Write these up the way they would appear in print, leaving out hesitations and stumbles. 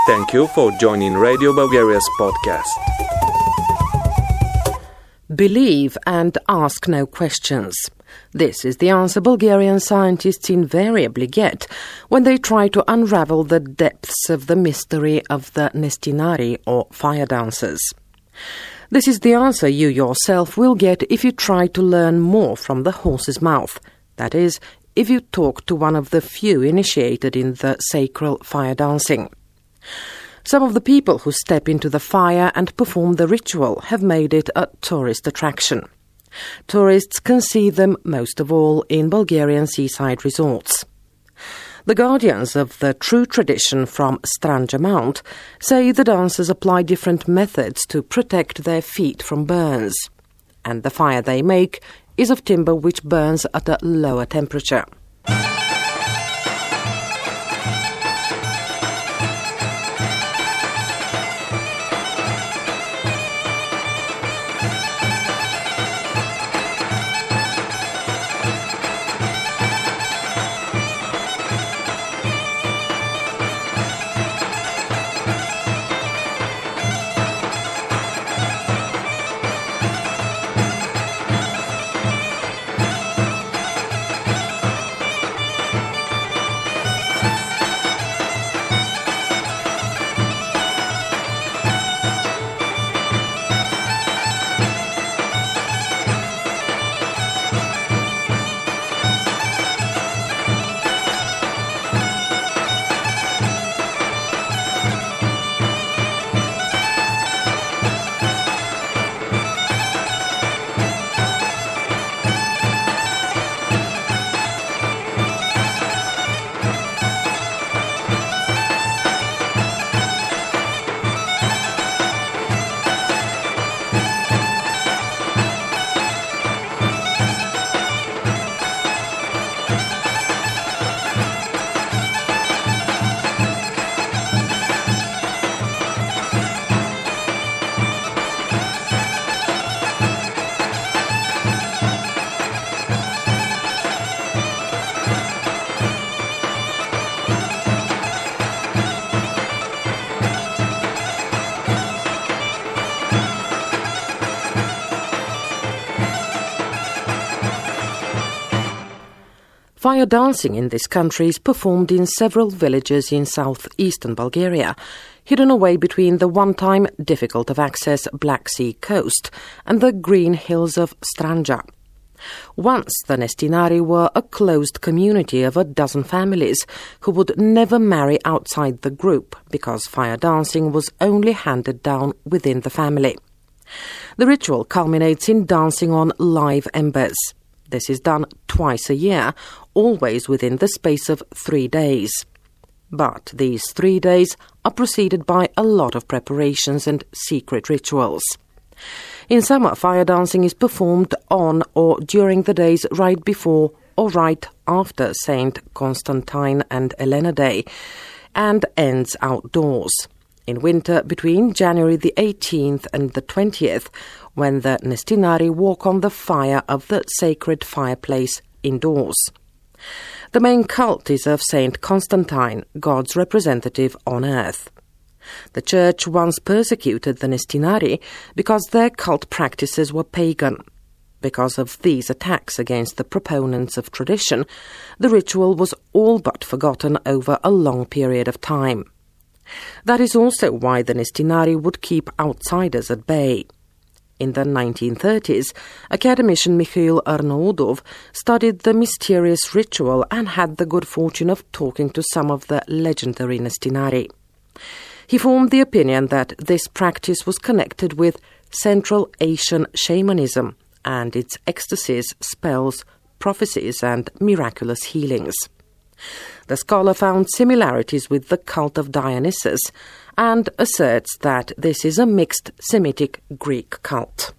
Thank you for joining Radio Bulgaria's podcast. Believe and ask no questions. This is the answer Bulgarian scientists invariably get when they try to unravel the depths of the mystery of the Nestinari, or fire dancers. This is the answer you yourself will get if you try to learn more from the horse's mouth. That is, if you talk to one of the few initiated in the sacred fire dancing. Some of the people who step into the fire and perform the ritual have made it a tourist attraction. Tourists can see them most of all in Bulgarian seaside resorts. The guardians of the true tradition from Stranja Mount say the dancers apply different methods to protect their feet from burns, and the fire they make is of timber which burns at a lower temperature. Fire dancing in this country is performed in several villages in southeastern Bulgaria, hidden away between the one-time difficult-of-access Black Sea coast and the green hills of Stranja. Once the Nestinari were a closed community of a dozen families who would never marry outside the group because fire dancing was only handed down within the family. The ritual culminates in dancing on live embers. This is done twice a year, always within the space of 3 days. But these 3 days are preceded by a lot of preparations and secret rituals. In summer, fire dancing is performed on or during the days right before or right after St. Constantine and Elena Day, and ends outdoors. In winter, between January the 18th and the 20th, when the Nestinari walk on the fire of the sacred fireplace indoors. The main cult is of Saint Constantine, God's representative on earth. The church once persecuted the Nestinari because their cult practices were pagan. Because of these attacks against the proponents of tradition, the ritual was all but forgotten over a long period of time. That is also why the Nestinari would keep outsiders at bay. In the 1930s, academician Mikhail Arnaudov studied the mysterious ritual and had the good fortune of talking to some of the legendary Nestinari. He formed the opinion that this practice was connected with Central Asian shamanism and its ecstasies, spells, prophecies and miraculous healings. The scholar found similarities with the cult of Dionysus and asserts that this is a mixed Semitic Greek cult.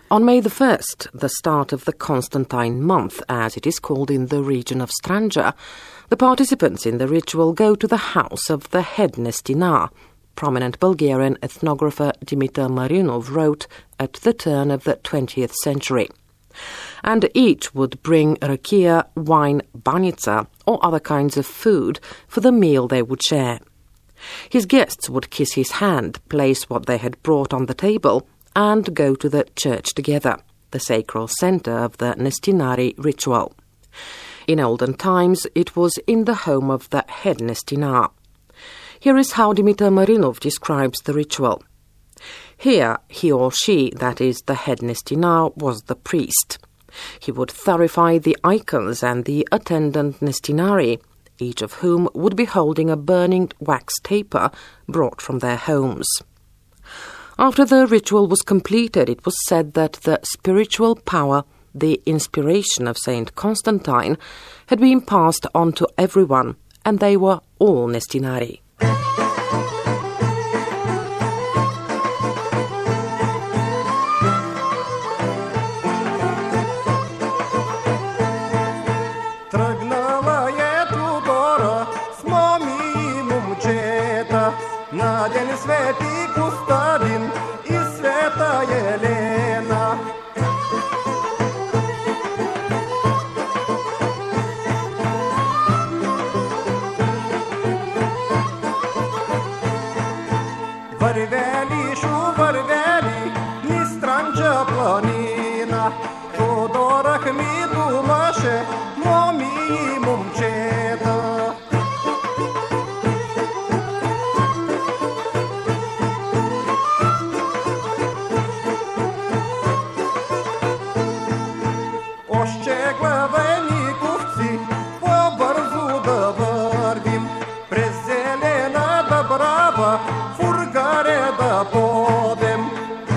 On May the 1st, the start of the Constantine month, as it is called in the region of Stranja, the participants in the ritual go to the house of the head Nestinar. Prominent Bulgarian ethnographer Dimitar Marinov wrote at the turn of the 20th century. And each would bring rakia, wine, banitsa, or other kinds of food for the meal they would share. His guests would kiss his hand, place what they had brought on the table, and go to the church together, the sacral centre of the Nestinari ritual. In olden times, it was in the home of the head Nestinar. Here is how Dimitar Marinov describes the ritual. Here, he or she, that is, the head Nestinar, was the priest. He would thurify the icons and the attendant Nestinari, each of whom would be holding a burning wax taper brought from their homes. After the ritual was completed, it was said that the spiritual power, the inspiration of Saint Constantine, had been passed on to everyone, and they were all Nestinari. Тръгнала е Тодора с моми момчета на ден Свети Костадин и Света Елена. Вървели, вървели, ни Странджа планина. Тодорах ми думаше, моми момчета. Още главениковци, по-бързо да вървим, през зелената брава, фургаре да подем.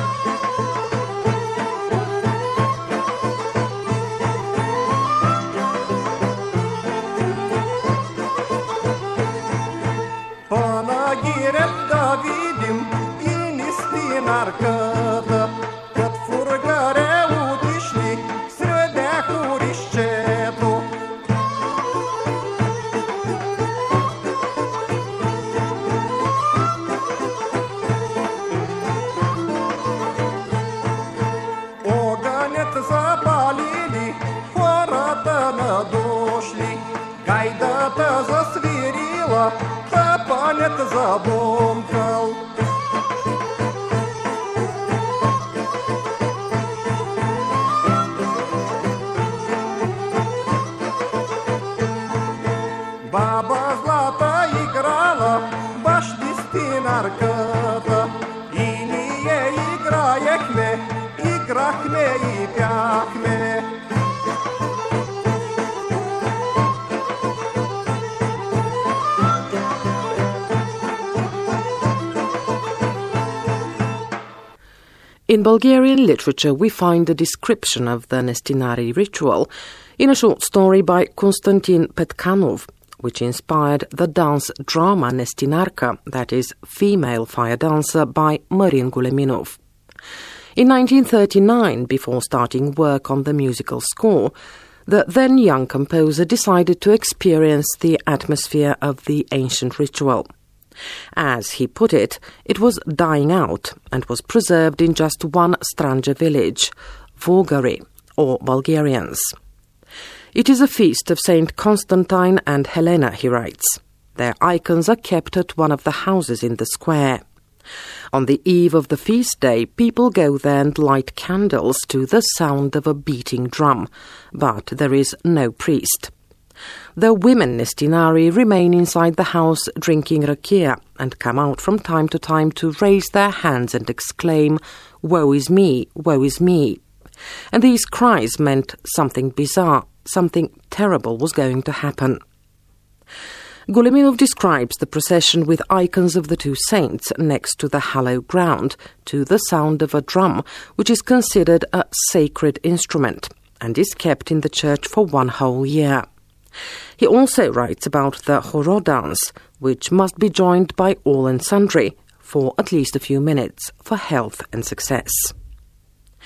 Панагирет да видим и Нестинарката, кът фургаре отишли среде хорището. Огънят запалили, хората надошли, гайдата засвирила, тапанят забомкал. Баба Злата играла, баш Нестинарката, и ние играехме, играхме и пяхме. In Bulgarian literature, we find a description of the Nestinari ritual in a short story by Konstantin Petkanov, which inspired the dance drama Nestinarka, that is, Female Fire Dancer, by Marin Guleminov. In 1939, before starting work on the musical score, the then young composer decided to experience the atmosphere of the ancient ritual. As he put it, it was dying out and was preserved in just one Stranja village, Vulgari, or Bulgarians. It is a feast of Saint Constantine and Helena, he writes. Their icons are kept at one of the houses in the square. On the eve of the feast day, people go there and light candles to the sound of a beating drum, but there is no priest. The women Nestinari remain inside the house drinking rakia and come out from time to time to raise their hands and exclaim, "Woe is me, woe is me." And these cries meant something bizarre, something terrible was going to happen. Guleminov describes the procession with icons of the two saints next to the hallowed ground to the sound of a drum, which is considered a sacred instrument and is kept in the church for one whole year. He also writes about the horo dance, which must be joined by all and sundry for at least a few minutes for health and success.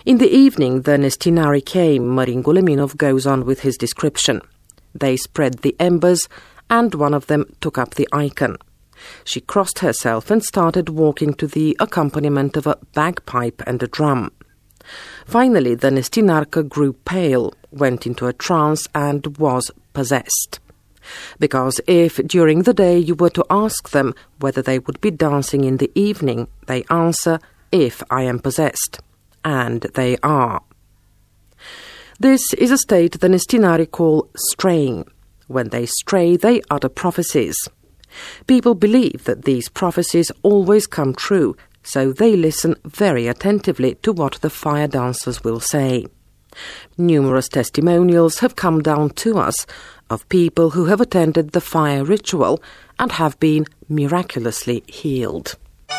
In the evening, the Nestinari came. Marin Guleminov goes on with his description. They spread the embers, and one of them took up the icon. She crossed herself and started walking to the accompaniment of a bagpipe and a drum. Finally, the Nestinarka grew pale, went into a trance, and was possessed. Because if during the day you were to ask them whether they would be dancing in the evening, they answer, "If I am possessed." And they are. This is a state the Nestinari call straying. When they stray, they utter prophecies. People believe that these prophecies always come true, so they listen very attentively to what the fire dancers will say. Numerous testimonials have come down to us of people who have attended the fire ritual and have been miraculously healed.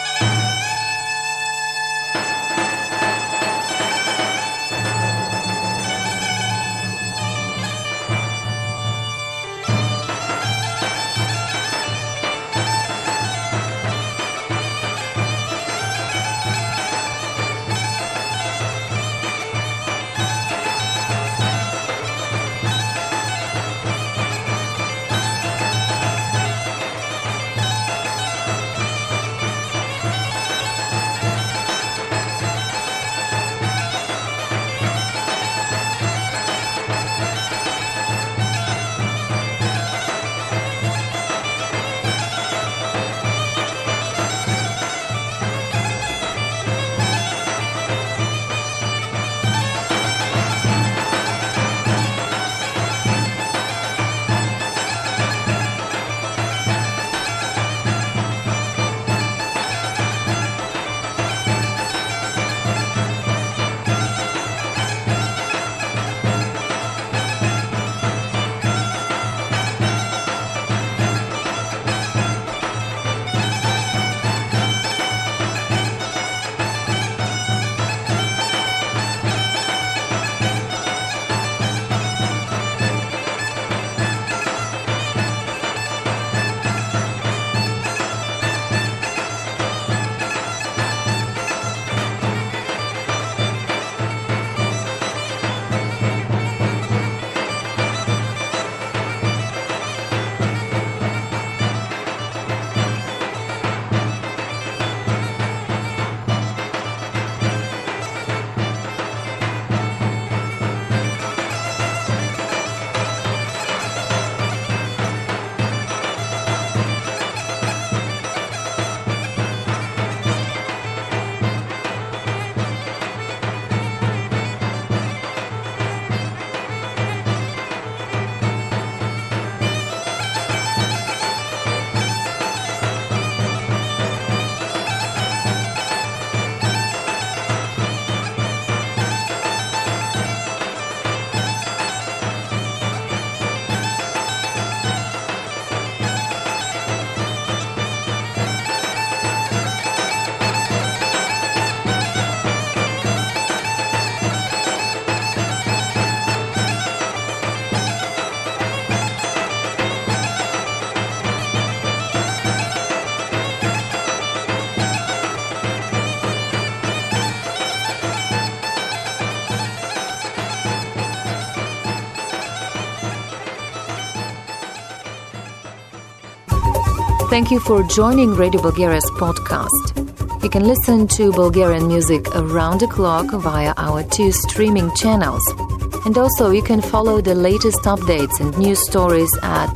Thank you for joining Radio Bulgaria's podcast. You can listen to Bulgarian music around the clock via our 2 streaming channels. And also you can follow the latest updates and news stories at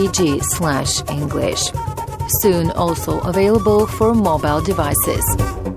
bnr.bg/English. Soon also available for mobile devices.